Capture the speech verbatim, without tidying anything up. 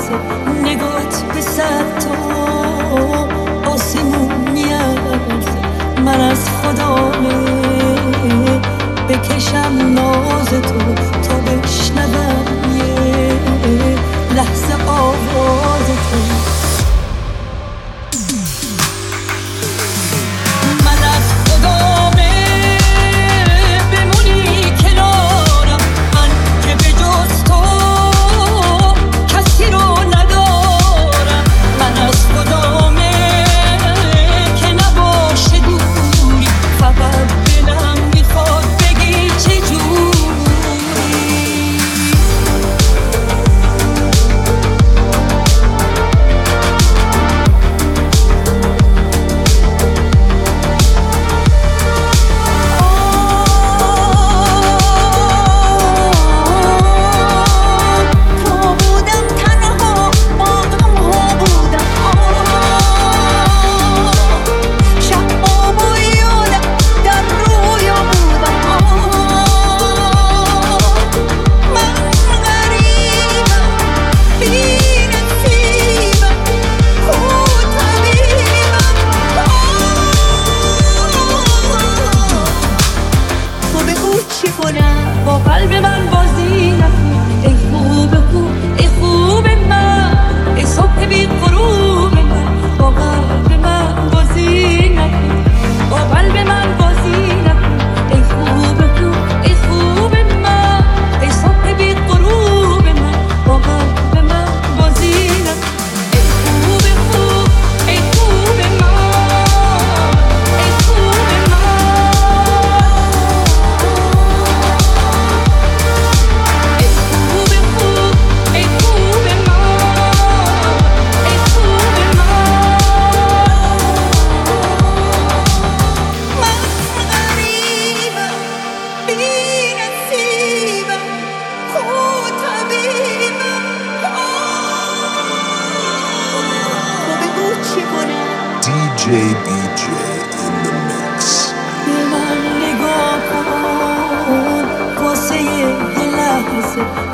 لحظه نگات به صد تا آسمون میارزه. من از خدامه بکشم ناز تو تا بشنوم یه لحظه آواز تو. با قلب من بازی نکن ای خوب خوب ای خوب من، ای صبح بی غروب من. با قلب من بازی نکن، با قلب من بازی نکن ای خوب خوب ای خوب من، ای صبح بی غروب من. با قلب من بازی نکن ای خوب خوب ای خوب من، ای خوب من. دی جی بی جی in the mix. به من نگاه کن واسه یه لحظه